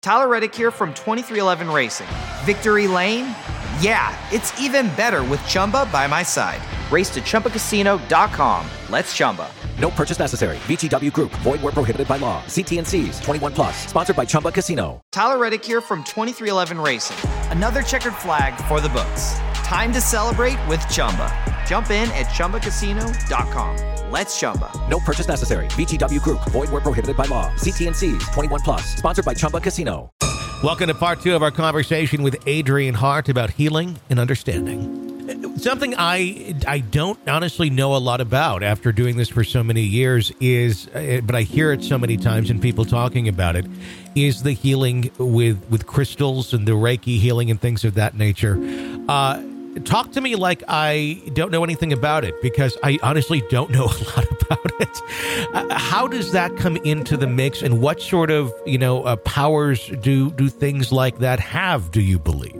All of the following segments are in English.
Tyler Reddick here from 2311 Racing. Victory Lane? Yeah, it's even better with Chumba by my side. Race to ChumbaCasino.com. Let's Chumba. No purchase necessary. VGW Group. Void where prohibited by law. See T&Cs. 21 plus. Sponsored by Chumba Casino. Tyler Reddick here from 2311 Racing. Another checkered flag for the books. Time to celebrate with Chumba. Jump in at ChumbaCasino.com. Let's Chumba. No purchase necessary. VGW Group. Void where prohibited by law. See T&Cs. 21 plus. Sponsored by Chumba Casino. Welcome to part two of our conversation with Adrienne Hart about healing and understanding. Something I don't honestly know a lot about after doing this for so many years is, but I hear it so many times and people talking about it, is the healing with crystals and the Reiki healing and things of that nature. Talk to me like I don't know anything about it, because I honestly don't know a lot about it. How does that come into the mix, and what sort of, powers do things like that have, do you believe?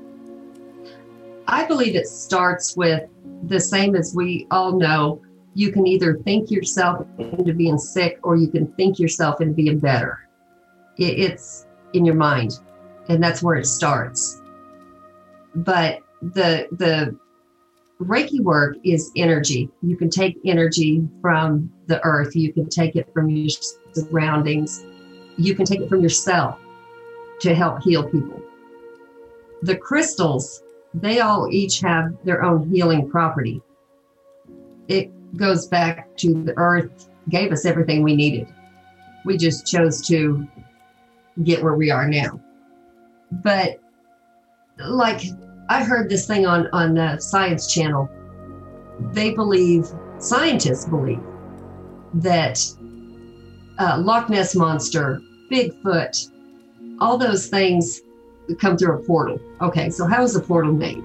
I believe it starts with the same as we all know. You can either think yourself into being sick, or you can think yourself into being better. It's in your mind, and that's where it starts. But the Reiki work is energy. You can take energy from the earth. You can take it from your surroundings. You can take it from yourself to help heal people. The crystals, they all each have their own healing property. It goes back to the earth gave us everything we needed. We just chose to get where we are now. But like I heard this thing on the Science Channel. Scientists believe that Loch Ness Monster, Bigfoot, all those things come through a portal. Okay, so how is a portal made?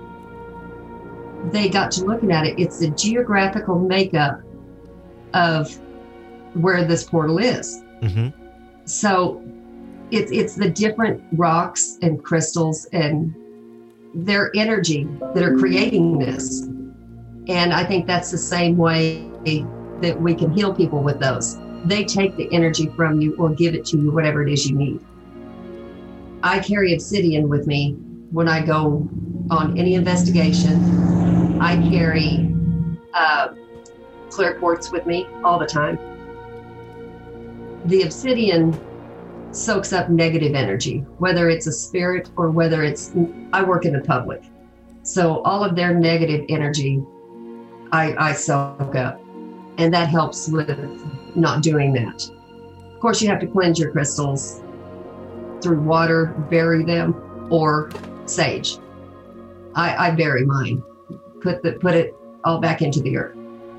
They got to looking at it. It's the geographical makeup of where this portal is. Mm-hmm. So it's the different rocks and crystals and their energy that are creating this. And I think that's the same way that we can heal people with those. They take the energy from you or give it to you, whatever it is you need. I carry obsidian with me when I go on any investigation. I carry clear quartz with me all the time. The obsidian soaks up negative energy, whether it's a spirit or whether I work in the public. So all of their negative energy, I soak up, and that helps with not doing that. Of course, you have to cleanse your crystals through water, bury them, or sage. I bury mine, put it all back into the earth.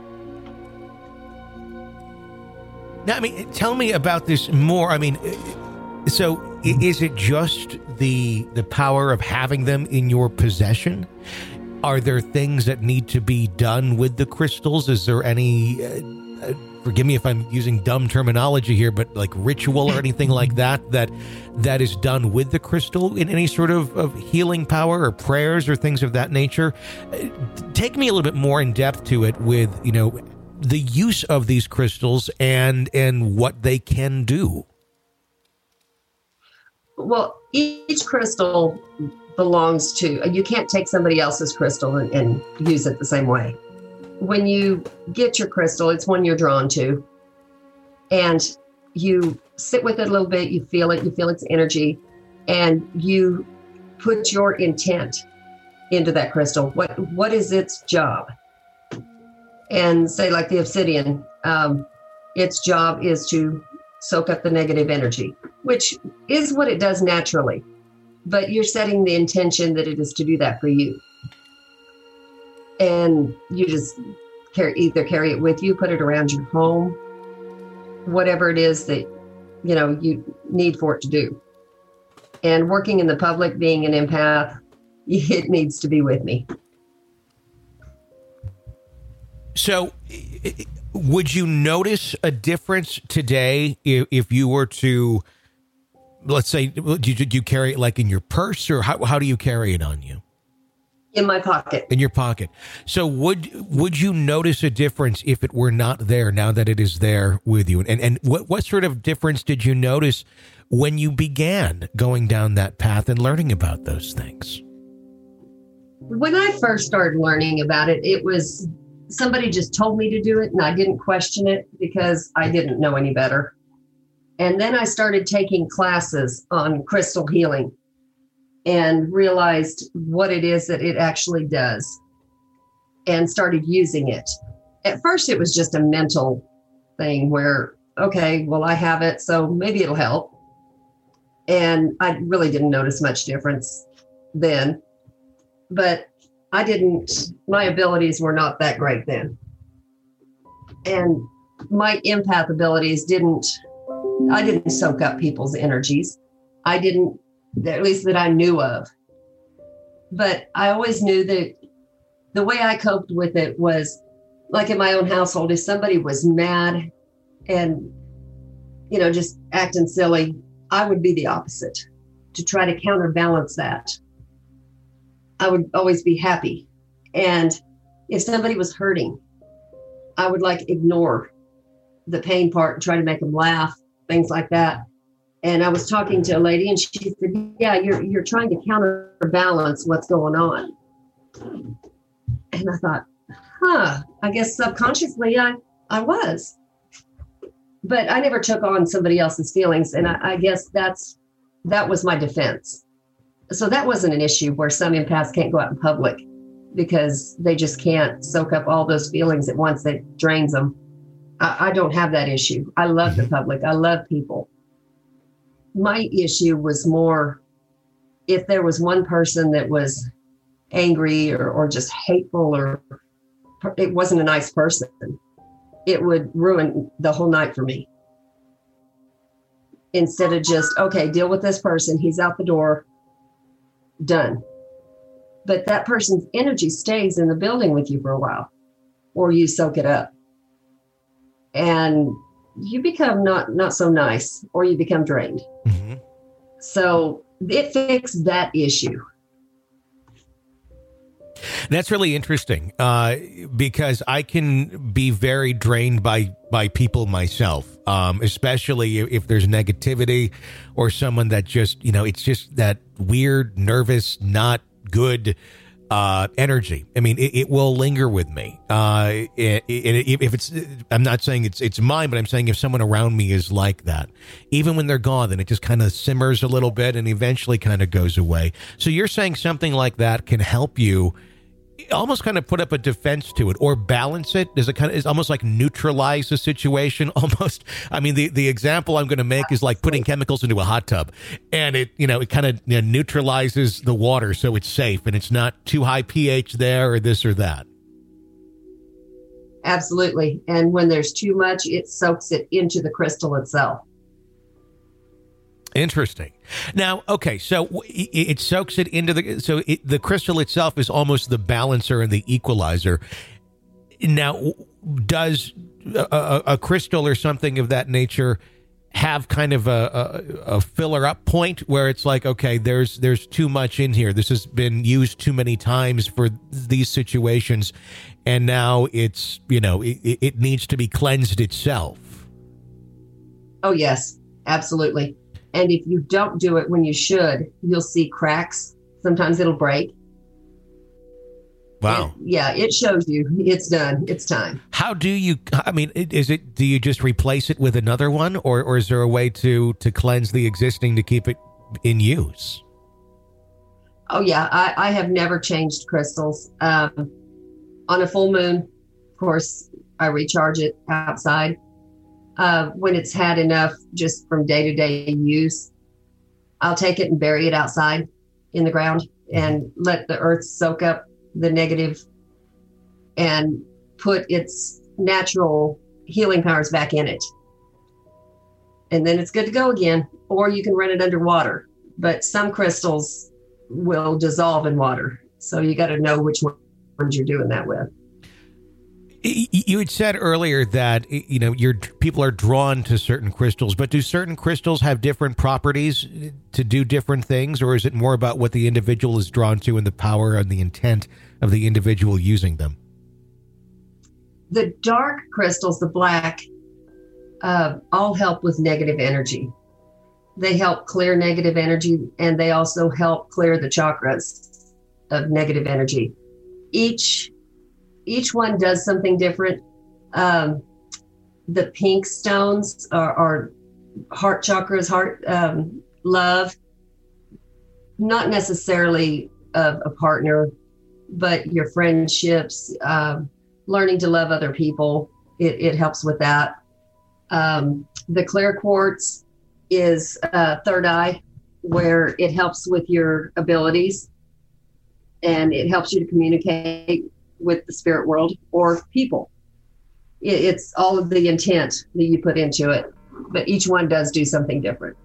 Now, tell me about this more. So is it just the power of having them in your possession? Are there things that need to be done with the crystals? Is there any, forgive me if I'm using dumb terminology here, but like ritual or anything like that is done with the crystal in any sort of healing power or prayers or things of that nature? Take me a little bit more in depth to it with, the use of these crystals and what they can do. Well, each crystal belongs to, you can't take somebody else's crystal and use it the same way. When you get your crystal, it's one you're drawn to, and you sit with it a little bit, you feel its energy, and you put your intent into that crystal. What is its job? And say like the obsidian, its job is to soak up the negative energy, which is what it does naturally. But you're setting the intention that it is to do that for you. And you just either carry it with you, put it around your home, whatever it is that, you need for it to do. And working in the public, being an empath, it needs to be with me. So would you notice a difference today if you were to, let's say, do you carry it like in your purse, or how do you carry it on you? In my pocket. In your pocket. So would you notice a difference if it were not there now that it is there with you? And what sort of difference did you notice when you began going down that path and learning about those things? When I first started learning about it, it was somebody just told me to do it and I didn't question it because I didn't know any better. And then I started taking classes on crystal healing and realized what it is that it actually does and started using it. At first, it was just a mental thing where, okay, well, I have it, so maybe it'll help. And I really didn't notice much difference then, but my abilities were not that great then. And my empath abilities I didn't soak up people's energies. I didn't, at least that I knew of. But I always knew that the way I coped with it was like in my own household, if somebody was mad and, just acting silly, I would be the opposite to try to counterbalance that. I would always be happy. And if somebody was hurting, I would ignore the pain part and try to make them laugh, things like that. And I was talking to a lady and she said, yeah, you're trying to counterbalance what's going on. And I thought, I guess subconsciously I was. But I never took on somebody else's feelings. And I guess that was my defense. So that wasn't an issue where some empaths can't go out in public because they just can't soak up all those feelings at once. That drains them. I don't have that issue. I love the public. I love people. My issue was more if there was one person that was angry or just hateful or it wasn't a nice person, it would ruin the whole night for me. Instead of just, okay, deal with this person. He's out the door. Done. But that person's energy stays in the building with you for a while, or you soak it up. And you become not so nice, or you become drained. Mm-hmm. So it fixed that issue. That's really interesting because I can be very drained by people myself, especially if there's negativity or someone that just, it's just that weird, nervous, not good energy. I mean, it will linger with me. If it's, I'm not saying it's mine, but I'm saying if someone around me is like that, even when they're gone, then it just kind of simmers a little bit and eventually kind of goes away. So you're saying something like that can help you almost kind of put up a defense to it or balance it? Does it it's almost like neutralize the situation almost? I mean, the example I'm going to make is like putting chemicals into a hot tub and it kind of neutralizes the water so it's safe and it's not too high pH there or this or that. Absolutely. And when there's too much, it soaks it into the crystal itself. Interesting. Now, okay, so it soaks it into the crystal itself is almost the balancer and the equalizer. Now, does a crystal or something of that nature have kind of a filler up point where it's like, okay, there's too much in here. This has been used too many times for these situations, and now it's it needs to be cleansed itself. Oh yes, absolutely. And if you don't do it when you should, you'll see cracks. Sometimes it'll break. Wow. It shows you it's done. It's time. How do you, do you just replace it with another one or is there a way to cleanse the existing to keep it in use? Oh yeah. I have never changed crystals. On a full moon, of course, I recharge it outside. When it's had enough just from day-to-day use, I'll take it and bury it outside in the ground and let the earth soak up the negative and put its natural healing powers back in it. And then it's good to go again. Or you can run it underwater. But some crystals will dissolve in water. So you got to know which ones you're doing that with. You had said earlier that, your people are drawn to certain crystals, but do certain crystals have different properties to do different things, or is it more about what the individual is drawn to and the power and the intent of the individual using them? The dark crystals, the black, all help with negative energy. They help clear negative energy, and they also help clear the chakras of negative energy. Each one does something different. The pink stones are heart chakras, love, not necessarily of a partner, but your friendships, learning to love other people. It helps with that. The clear quartz is third eye, where it helps with your abilities, and it helps you to communicate with the spirit world or people. It's all of the intent that you put into it, but each one does do something different.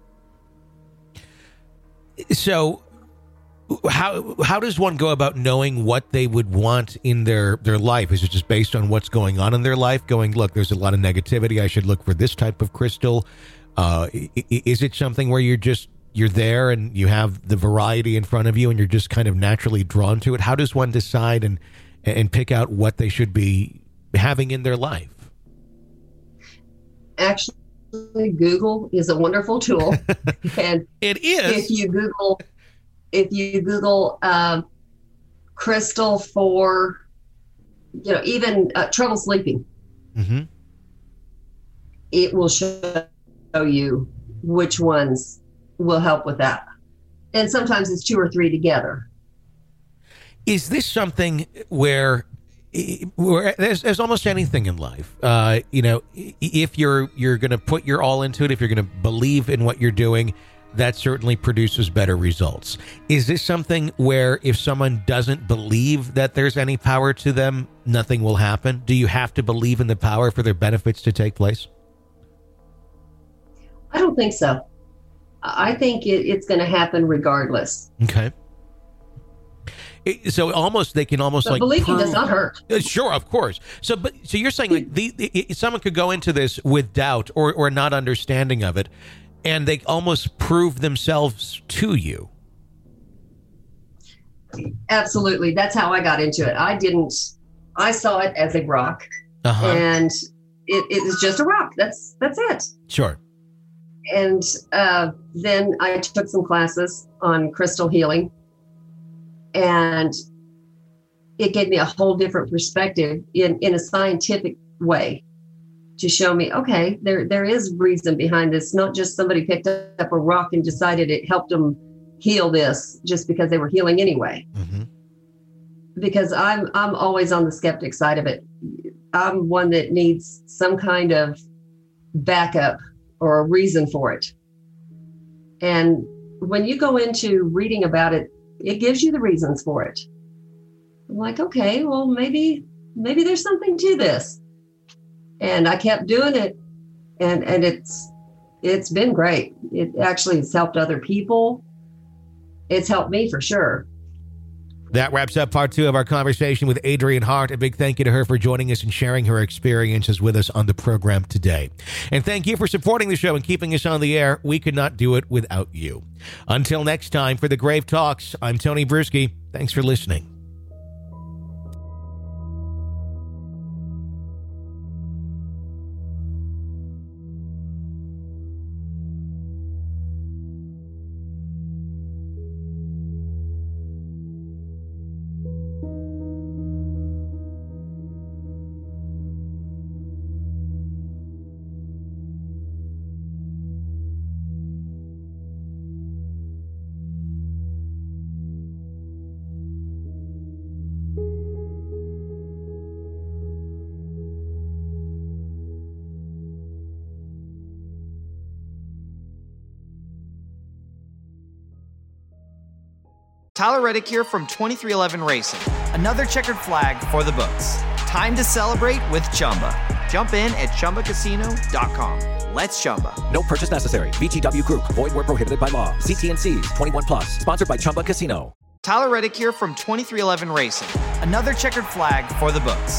So how does one go about knowing what they would want in their life? Is it just based on what's going on in their life, going, look, there's a lot of negativity, I should look for this type of crystal? Is it something where you're there and you have the variety in front of you and you're just kind of naturally drawn to it? How does one decide and pick out what they should be having in their life? Actually, Google is a wonderful tool. And it is. If you Google crystal for, even trouble sleeping, mm-hmm. it will show you which ones will help with that. And sometimes it's 2 or 3 together. Is this something where there's almost anything in life, if you're going to put your all into it, if you're going to believe in what you're doing, that certainly produces better results. Is this something where if someone doesn't believe that there's any power to them, nothing will happen? Do you have to believe in the power for their benefits to take place? I don't think so. I think it's going to happen regardless. Okay. So they can almost but believing does not hurt. Sure, of course. So you're saying like someone could go into this with doubt or not understanding of it, and they almost prove themselves to you. Absolutely, that's how I got into it. I saw it as a rock, and it was just a rock. That's it. Sure. And then I took some classes on crystal healing. And it gave me a whole different perspective in a scientific way to show me, okay, there is reason behind this. Not just somebody picked up a rock and decided it helped them heal this just because they were healing anyway. Mm-hmm. Because I'm always on the skeptic side of it. I'm one that needs some kind of backup or a reason for it. And when you go into reading about it, it gives you the reasons for it. I'm like, okay, well, maybe there's something to this. And I kept doing it, and it's been great. It actually has helped other people. It's helped me for sure. That wraps up part 2 of our conversation with Adrienne Hart. A big thank you to her for joining us and sharing her experiences with us on the program today. And thank you for supporting the show and keeping us on the air. We could not do it without you. Until next time, for the Grave Talks, I'm Tony Bruschi. Thanks for listening. Tyler Reddick here from 2311 Racing. Another checkered flag for the books. Time to celebrate with Chumba. Jump in at ChumbaCasino.com. Let's Chumba. No purchase necessary. VGW Group. Void where prohibited by law. See T&Cs. 21 plus. Sponsored by Chumba Casino. Tyler Reddick here from 2311 Racing. Another checkered flag for the books.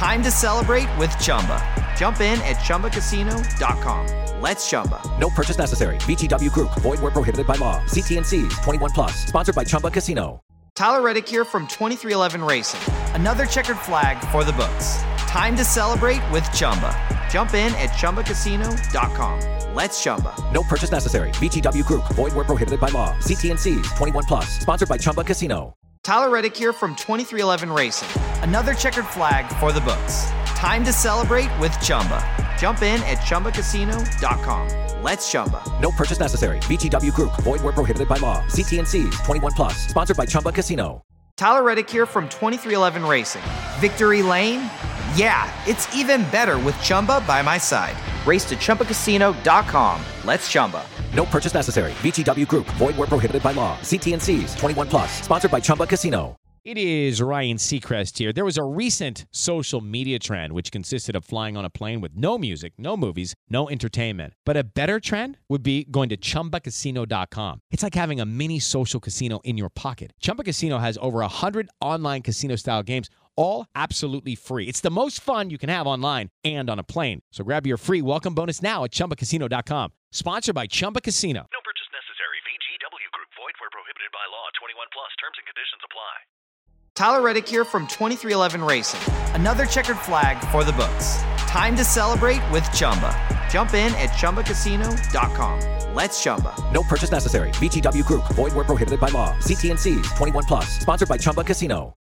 Time to celebrate with Chumba. Jump in at ChumbaCasino.com. Let's Chumba. No purchase necessary. VGW Group. Void where prohibited by law. See T&Cs. 21 plus. Sponsored by Chumba Casino. Tyler Reddick here from 2311 Racing. Another checkered flag for the books. Time to celebrate with Chumba. Jump in at ChumbaCasino.com. Let's Chumba. No purchase necessary. VGW Group. Void where prohibited by law. See T&Cs. 21 plus. Sponsored by Chumba Casino. Tyler Reddick here from 2311 Racing. Another checkered flag for the books. Time to celebrate with Chumba. Jump in at ChumbaCasino.com. Let's Chumba. No purchase necessary. VGW Group. Void where prohibited by law. See T&Cs. 21 plus. Sponsored by Chumba Casino. Tyler Reddick here from 2311 Racing. Victory Lane? Yeah, it's even better with Chumba by my side. Race to ChumbaCasino.com. Let's Chumba. No purchase necessary. VGW Group. Void where prohibited by law. See T&Cs. 21 plus. Sponsored by Chumba Casino. It is Ryan Seacrest here. There was a recent social media trend which consisted of flying on a plane with no music, no movies, no entertainment. But a better trend would be going to ChumbaCasino.com. It's like having a mini social casino in your pocket. Chumba Casino has over 100 online casino-style games, all absolutely free. It's the most fun you can have online and on a plane. So grab your free welcome bonus now at ChumbaCasino.com. Sponsored by Chumba Casino. No purchase necessary. VGW Group. Void where prohibited by law. 21 plus. Terms and conditions apply. Tyler Reddick here from 2311 Racing. Another checkered flag for the books. Time to celebrate with Chumba. Jump in at ChumbaCasino.com. Let's Chumba. No purchase necessary. VGW Group. Void where prohibited by law. See T&Cs. 21 plus. Sponsored by Chumba Casino.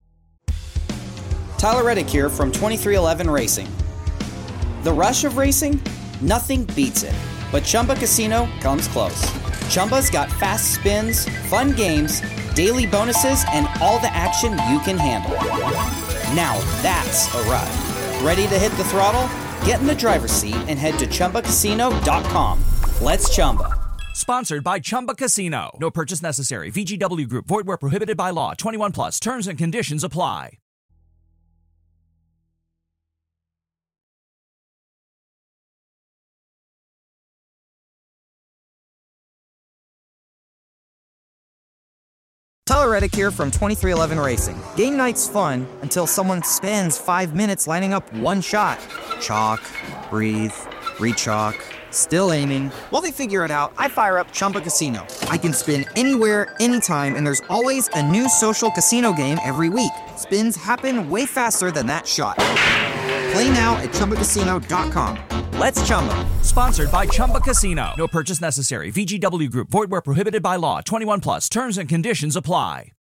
Tyler Reddick here from 2311 Racing. The rush of racing? Nothing beats it. But Chumba Casino comes close. Chumba's got fast spins, fun games, daily bonuses, and all the action you can handle. Now that's a ride. Ready to hit the throttle? Get in the driver's seat and head to ChumbaCasino.com. Let's Chumba. Sponsored by Chumba Casino. No purchase necessary. VGW Group. Void where prohibited by law. 21 plus. Terms and conditions apply. Tyler Reddick here from 2311 Racing. Game night's fun until someone spends 5 minutes lining up one shot. Chalk, breathe, re-chalk, still aiming. While they figure it out, I fire up Chumba Casino. I can spin anywhere, anytime, and there's always a new social casino game every week. Spins happen way faster than that shot. Play now at ChumbaCasino.com. Let's Chumba. Sponsored by Chumba Casino. No purchase necessary. VGW Group. Void where prohibited by law. 21 plus. Terms and conditions apply.